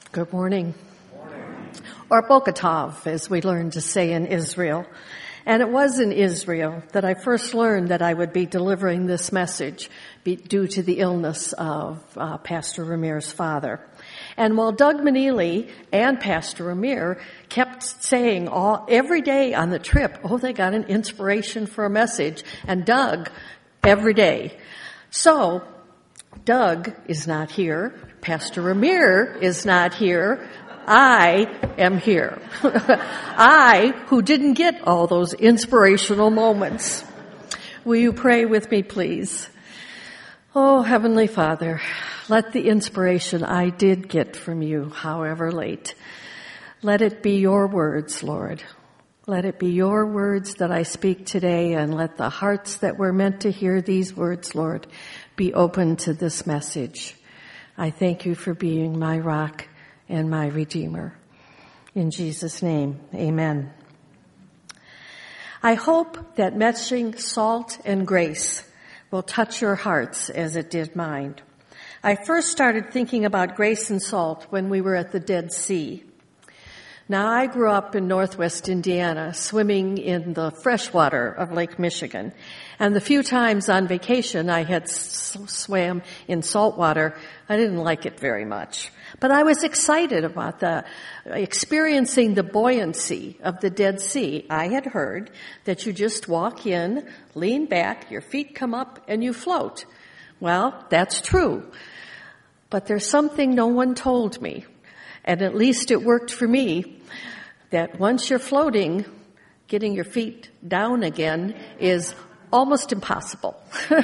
Good morning. Or Bokatov, as we learned to say in Israel. And it was in Israel that I first learned that I would be delivering this message due to the illness of Pastor Ramir's father. And while Doug Manili and Pastor Ramir kept saying every day on the trip, they got an inspiration for a message, and Doug every day. So Doug is not here. Pastor Ramir is not here. I am here. I, who didn't get all those inspirational moments. Will you pray with me, please? Oh, Heavenly Father, let the inspiration I did get from you, however late, let it be your words, Lord. Let it be your words that I speak today, and let the hearts that were meant to hear these words, Lord, be open to this message. I thank you for being my rock and my Redeemer. In Jesus' name, amen. I hope that meshing salt and grace will touch your hearts as it did mine. I first started thinking about grace and salt when we were at the Dead Sea. Now, I grew up in northwest Indiana, swimming in the freshwater of Lake Michigan. And the few times on vacation I had swam in saltwater, I didn't like it very much. But I was excited about experiencing the buoyancy of the Dead Sea. I had heard that you just walk in, lean back, your feet come up, and you float. Well, that's true. But there's something no one told me, and at least it worked for me, that once you're floating, getting your feet down again is almost impossible.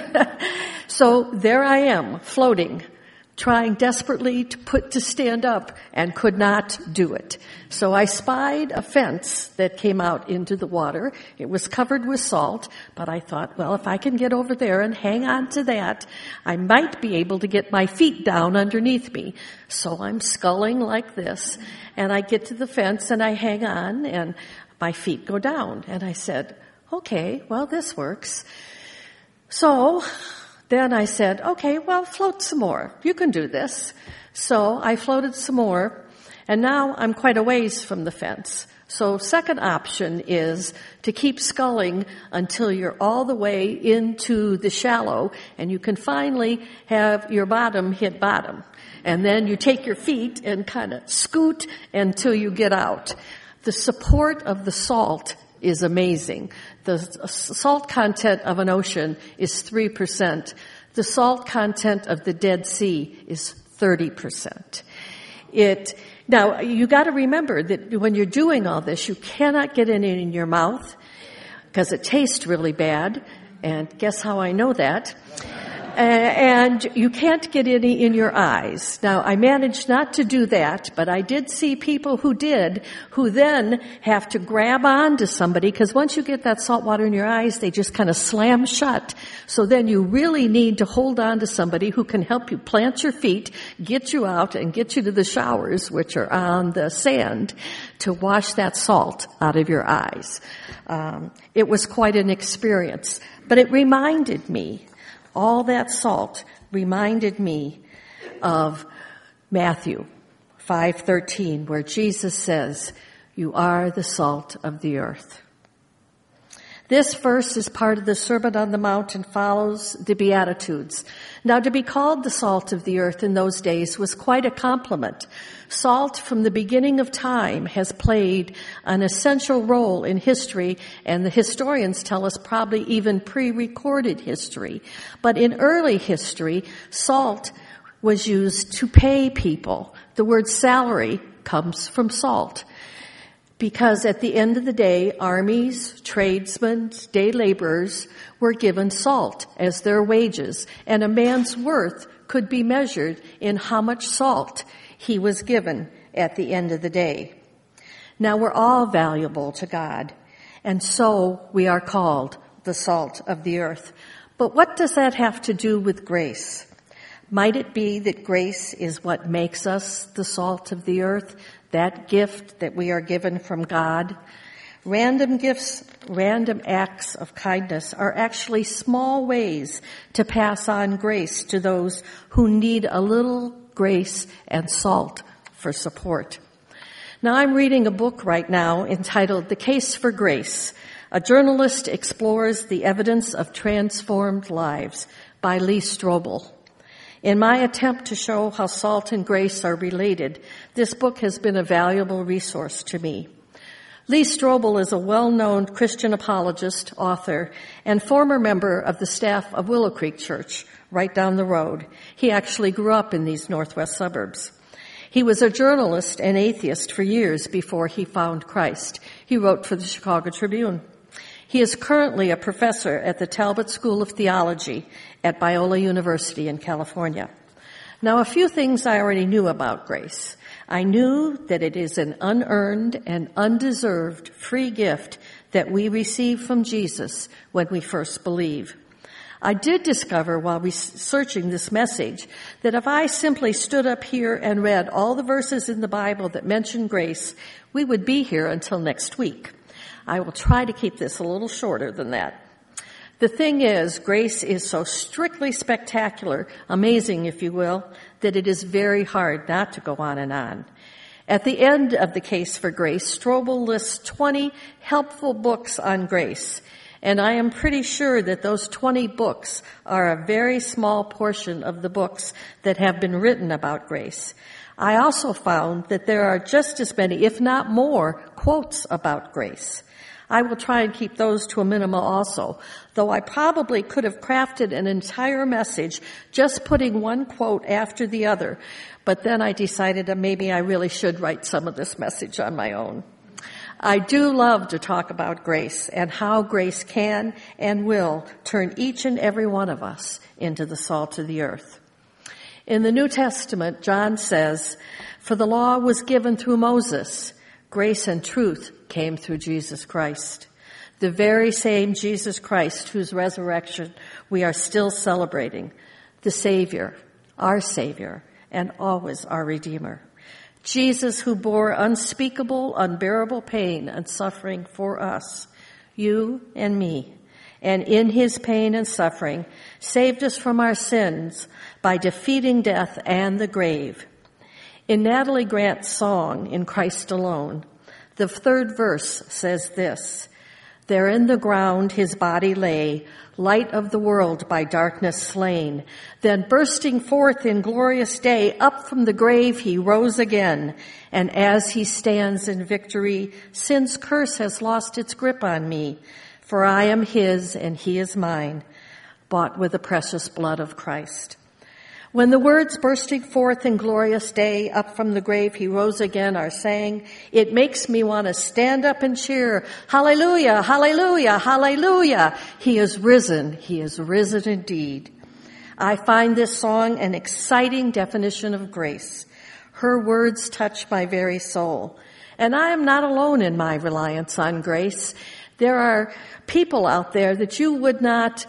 So there I am, floating, trying desperately to stand up, and could not do it. So I spied a fence that came out into the water. It was covered with salt, but I thought, well, if I can get over there and hang on to that, I might be able to get my feet down underneath me. So I'm sculling like this, and I get to the fence and I hang on, and my feet go down. And I said, okay, well, this works. So then I said, okay, well, float some more. You can do this. So I floated some more, and now I'm quite a ways from the fence. So second option is to keep sculling until you're all the way into the shallow, and you can finally have your bottom hit bottom. And then you take your feet and kind of scoot until you get out. The support of the salt is amazing. The salt content of an ocean is 3%. The salt content of the Dead Sea is 30%. Now, you got to remember that when you're doing all this, you cannot get it in your mouth because it tastes really bad. And guess how I know that? And you can't get any in your eyes. Now, I managed not to do that, but I did see people who did, who then have to grab on to somebody, because once you get that salt water in your eyes, they just kind of slam shut. So then you really need to hold on to somebody who can help you plant your feet, get you out, and get you to the showers, which are on the sand, to wash that salt out of your eyes. It was quite an experience, but it reminded me, all that salt reminded me of Matthew 5:13, where Jesus says, "You are the salt of the earth." This verse is part of the Sermon on the Mount and follows the Beatitudes. Now, to be called the salt of the earth in those days was quite a compliment. Salt from the beginning of time has played an essential role in history, and the historians tell us probably even pre-recorded history. But in early history, salt was used to pay people. The word salary comes from salt. Because at the end of the day, armies, tradesmen, day laborers were given salt as their wages, and a man's worth could be measured in how much salt he was given at the end of the day. Now, we're all valuable to God, and so we are called the salt of the earth. But what does that have to do with grace? Might it be that grace is what makes us the salt of the earth, that gift that we are given from God? Random gifts, random acts of kindness are actually small ways to pass on grace to those who need a little grace and salt for support. Now I'm reading a book right now entitled The Case for Grace. A journalist explores the evidence of transformed lives by Lee Strobel. In my attempt to show how salt and grace are related, this book has been a valuable resource to me. Lee Strobel is a well-known Christian apologist, author, and former member of the staff of Willow Creek Church, right down the road. He actually grew up in these northwest suburbs. He was a journalist and atheist for years before he found Christ. He wrote for the Chicago Tribune. He is currently a professor at the Talbot School of Theology at Biola University in California. Now, a few things I already knew about grace. I knew that it is an unearned and undeserved free gift that we receive from Jesus when we first believe. I did discover while researching this message that if I simply stood up here and read all the verses in the Bible that mention grace, we would be here until next week. I will try to keep this a little shorter than that. The thing is, grace is so strictly spectacular, amazing if you will, that it is very hard not to go on and on. At the end of The Case for Grace, Strobel lists 20 helpful books on grace. And I am pretty sure that those 20 books are a very small portion of the books that have been written about grace. I also found that there are just as many, if not more, quotes about grace. I will try and keep those to a minimum also, though I probably could have crafted an entire message just putting one quote after the other. But then I decided that maybe I really should write some of this message on my own. I do love to talk about grace and how grace can and will turn each and every one of us into the salt of the earth. In the New Testament, John says, "For the law was given through Moses. Grace and truth came through Jesus Christ." The very same Jesus Christ whose resurrection we are still celebrating. The Savior, and always our Redeemer. Jesus who bore unspeakable, unbearable pain and suffering for us, you and me, and in his pain and suffering saved us from our sins by defeating death and the grave. In Natalie Grant's song, In Christ Alone, the third verse says this, "There in the ground his body lay, light of the world by darkness slain. Then bursting forth in glorious day, up from the grave he rose again. And as he stands in victory, sin's curse has lost its grip on me. For I am his and he is mine, bought with the precious blood of Christ." When the words "bursting forth in glorious day, up from the grave he rose again" are saying, it makes me want to stand up and cheer, "Hallelujah, hallelujah, hallelujah. He is risen indeed." I find this song an exciting definition of grace. Her words touch my very soul. And I am not alone in my reliance on grace. There are people out there that you would not,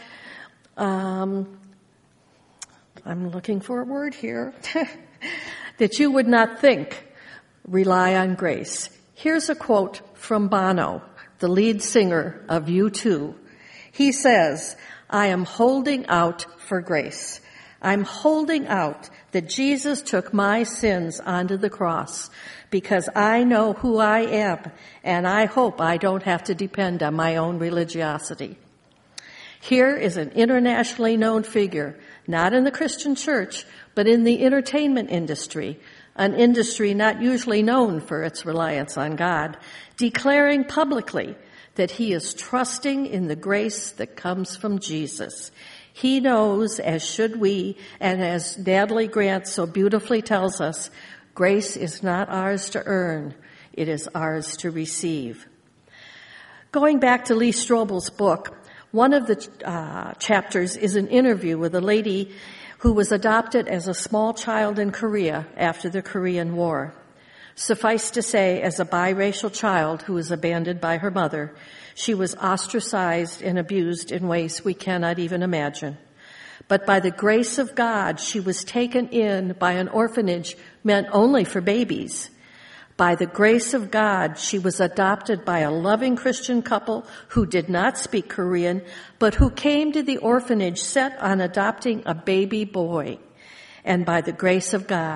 I'm looking for a word here, that you would not think rely on grace. Here's a quote from Bono, the lead singer of U2. He says, "I am holding out for grace. I'm holding out that Jesus took my sins onto the cross because I know who I am and I hope I don't have to depend on my own religiosity." Here is an internationally known figure, not in the Christian church, but in the entertainment industry, an industry not usually known for its reliance on God, declaring publicly that he is trusting in the grace that comes from Jesus. He knows, as should we, and as Natalie Grant so beautifully tells us, grace is not ours to earn, it is ours to receive. Going back to Lee Strobel's book, one of the chapters is an interview with a lady who was adopted as a small child in Korea after the Korean War. Suffice to say, as a biracial child who was abandoned by her mother, she was ostracized and abused in ways we cannot even imagine. But by the grace of God, she was taken in by an orphanage meant only for babies. By the grace of God, she was adopted by a loving Christian couple who did not speak Korean, but who came to the orphanage set on adopting a baby boy. And by the grace of God,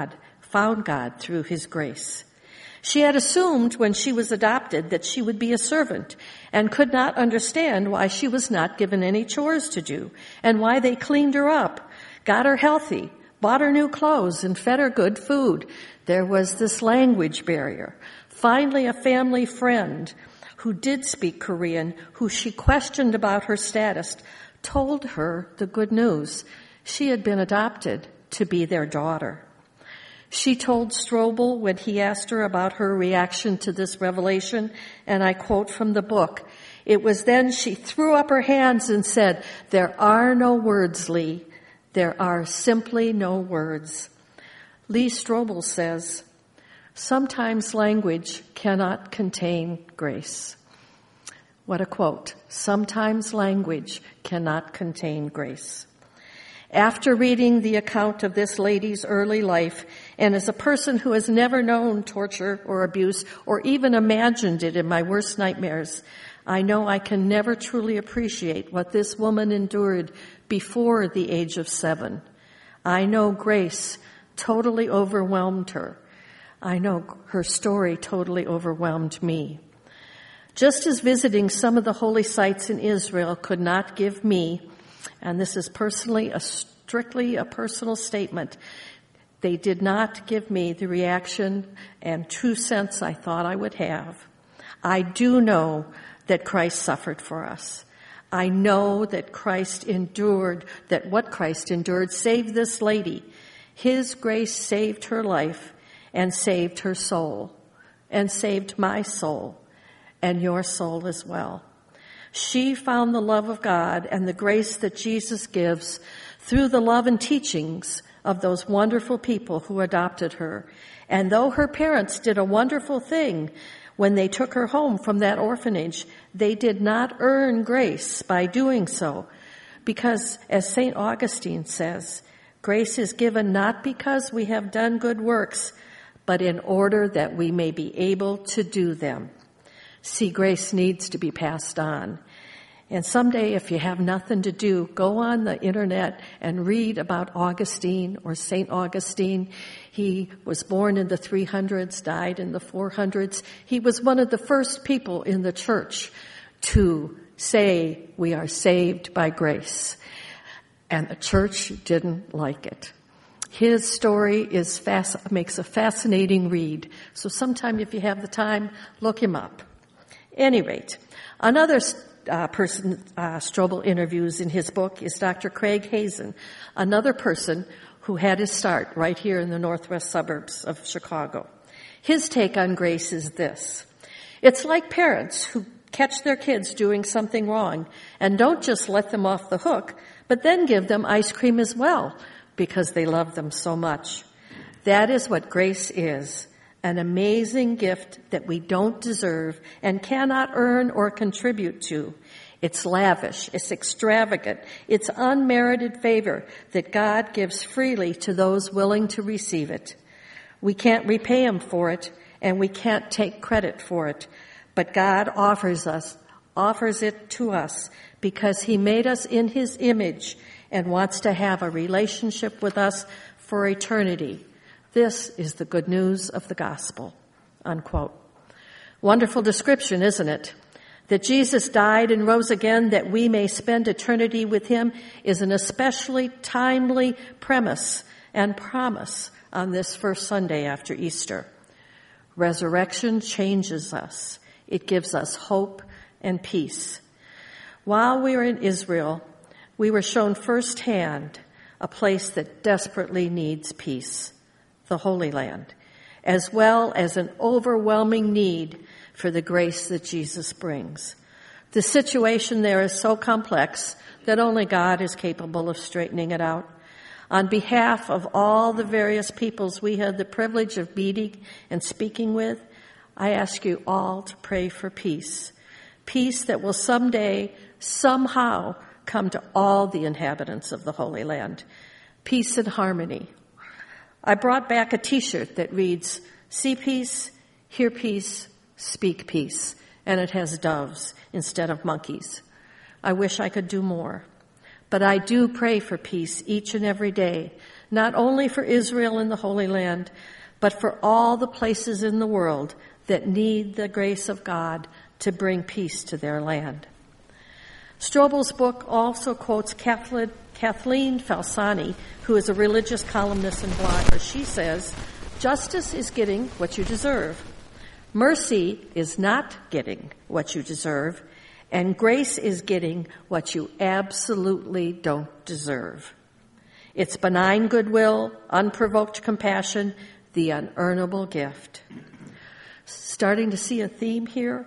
found God through his grace. She had assumed when she was adopted that she would be a servant and could not understand why she was not given any chores to do and why they cleaned her up, got her healthy, bought her new clothes, and fed her good food. There was this language barrier. Finally, a family friend who did speak Korean, who she questioned about her status, told her the good news. She had been adopted to be their daughter. She told Strobel when he asked her about her reaction to this revelation, and I quote from the book, "It was then she threw up her hands and said, 'There are no words, Lee. There are simply no words.'" Lee Strobel says, "Sometimes language cannot contain grace." What a quote. Sometimes language cannot contain grace. After reading the account of this lady's early life, and as a person who has never known torture or abuse or even imagined it in my worst nightmares, I know I can never truly appreciate what this woman endured before the age of 7. I know grace totally overwhelmed her. I know her story totally overwhelmed me. Just as visiting some of the holy sites in Israel could not give me, and this is strictly a personal statement, they did not give me the reaction and true sense I thought I would have. I do know that Christ suffered for us. I know that what Christ endured saved this lady. His grace saved her life and saved her soul and saved my soul and your soul as well. She found the love of God and the grace that Jesus gives through the love and teachings of those wonderful people who adopted her. And though her parents did a wonderful thing when they took her home from that orphanage, they did not earn grace by doing so. Because, as St. Augustine says, grace is given not because we have done good works, but in order that we may be able to do them. See, grace needs to be passed on. And someday, if you have nothing to do, go on the internet and read about Augustine or St. Augustine. He was born in the 300s, died in the 400s. He was one of the first people in the church to say we are saved by grace. And the church didn't like it. His story makes a fascinating read. So sometime if you have the time, look him up. Any rate, another person Strobel interviews in his book is Dr. Craig Hazen, another person who had his start right here in the northwest suburbs of Chicago. His take on grace is this: it's like parents who catch their kids doing something wrong and don't just let them off the hook, but then give them ice cream as well because they love them so much. That is what grace is. An amazing gift that we don't deserve and cannot earn or contribute to. It's lavish, it's extravagant, it's unmerited favor that God gives freely to those willing to receive it. We can't repay Him for it, and we can't take credit for it, but God offers it to us because He made us in His image and wants to have a relationship with us for eternity. This is the good news of the gospel, unquote. Wonderful description, isn't it? That Jesus died and rose again that we may spend eternity with Him is an especially timely premise and promise on this first Sunday after Easter. Resurrection changes us. It gives us hope and peace. While we were in Israel, we were shown firsthand a place that desperately needs peace. The Holy Land, as well as an overwhelming need for the grace that Jesus brings. The situation there is so complex that only God is capable of straightening it out. On behalf of all the various peoples we had the privilege of meeting and speaking with, I ask you all to pray for peace. Peace that will someday, somehow, come to all the inhabitants of the Holy Land. Peace and harmony. I brought back a t-shirt that reads, "See peace, hear peace, speak peace," and it has doves instead of monkeys. I wish I could do more, but I do pray for peace each and every day, not only for Israel in the Holy Land, but for all the places in the world that need the grace of God to bring peace to their land. Strobel's book also quotes Kathleen Falsani, who is a religious columnist and blogger. She says, "Justice is getting what you deserve. Mercy is not getting what you deserve, and grace is getting what you absolutely don't deserve. It's benign goodwill, unprovoked compassion, the unearnable gift." Starting to see a theme here?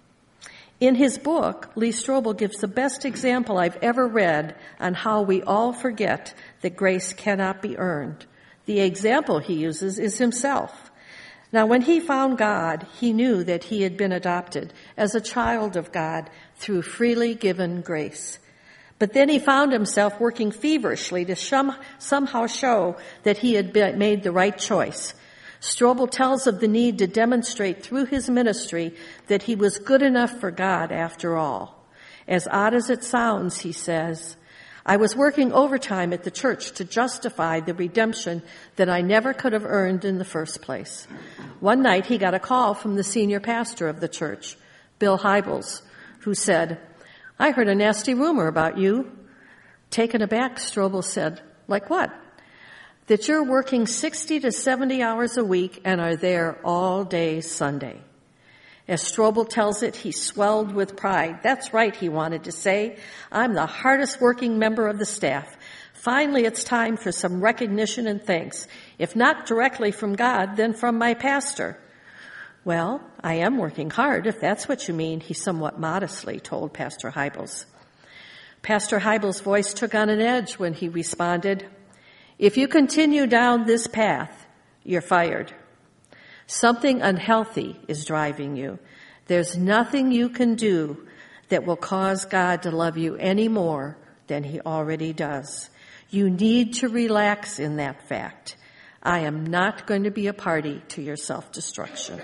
In his book, Lee Strobel gives the best example I've ever read on how we all forget that grace cannot be earned. The example he uses is himself. Now, when he found God, he knew that he had been adopted as a child of God through freely given grace. But then he found himself working feverishly to somehow show that he had made the right choice. Strobel tells of the need to demonstrate through his ministry that he was good enough for God after all. As odd as it sounds, he says, "I was working overtime at the church to justify the redemption that I never could have earned in the first place." One night he got a call from the senior pastor of the church, Bill Hybels, who said, "I heard a nasty rumor about you." Taken aback, Strobel said, "Like what?" "That you're working 60 to 70 hours a week and are there all day Sunday." As Strobel tells it, he swelled with pride. "That's right," he wanted to say. "I'm the hardest working member of the staff. Finally, it's time for some recognition and thanks. If not directly from God, then from my pastor." "Well, I am working hard, if that's what you mean," he somewhat modestly told Pastor Hybels. Pastor Hybels' voice took on an edge when he responded, "If you continue down this path, you're fired. Something unhealthy is driving you. There's nothing you can do that will cause God to love you any more than he already does. You need to relax in that fact. I am not going to be a party to your self-destruction."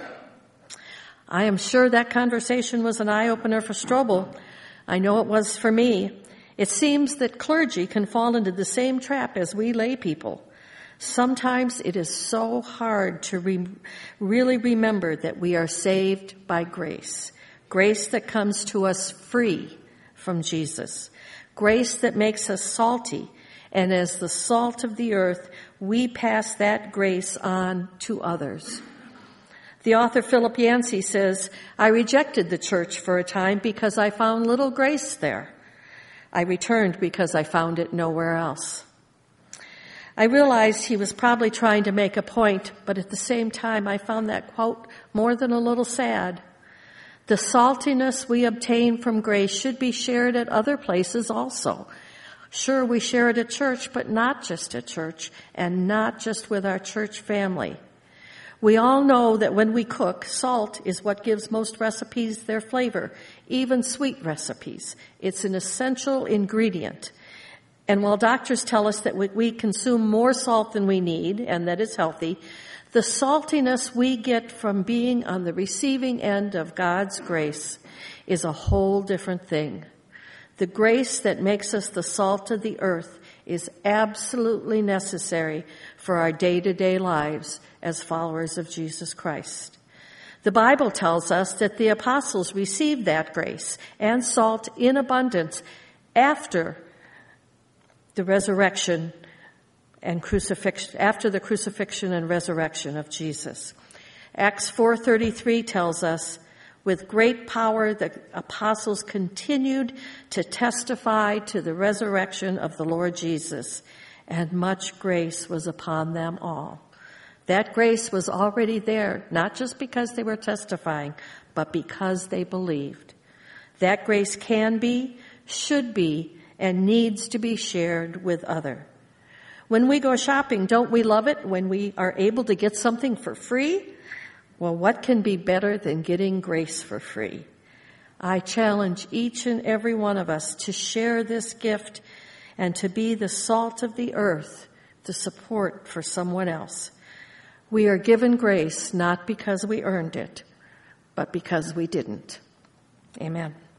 I am sure that conversation was an eye-opener for Strobel. I know it was for me. It seems that clergy can fall into the same trap as we lay people. Sometimes it is so hard to really remember that we are saved by grace. Grace that comes to us free from Jesus. Grace that makes us salty. And as the salt of the earth, we pass that grace on to others. The author Philip Yancey says, "I rejected the church for a time because I found little grace there. I returned because I found it nowhere else." I realized he was probably trying to make a point, but at the same time, I found that quote more than a little sad. The saltiness we obtain from grace should be shared at other places also. Sure, we share it at church, but not just at church, and not just with our church family. We all know that when we cook, salt is what gives most recipes their flavor, even sweet recipes. It's an essential ingredient. And while doctors tell us that we consume more salt than we need, and that is healthy, the saltiness we get from being on the receiving end of God's grace is a whole different thing. The grace that makes us the salt of the earth is absolutely necessary for our day-to-day lives as followers of Jesus Christ. The Bible tells us that the apostles received that grace and salt in abundance after the resurrection and crucifixion, after the crucifixion and resurrection of Jesus. Acts 4:33 tells us, "With great power the apostles continued to testify to the resurrection of the Lord Jesus, and much grace was upon them all." That grace was already there, not just because they were testifying, but because they believed. That grace can be, should be, and needs to be shared with others. When we go shopping, don't we love it when we are able to get something for free? Well, what can be better than getting grace for free? I challenge each and every one of us to share this gift and to be the salt of the earth, the support for someone else. We are given grace not because we earned it, but because we didn't. Amen.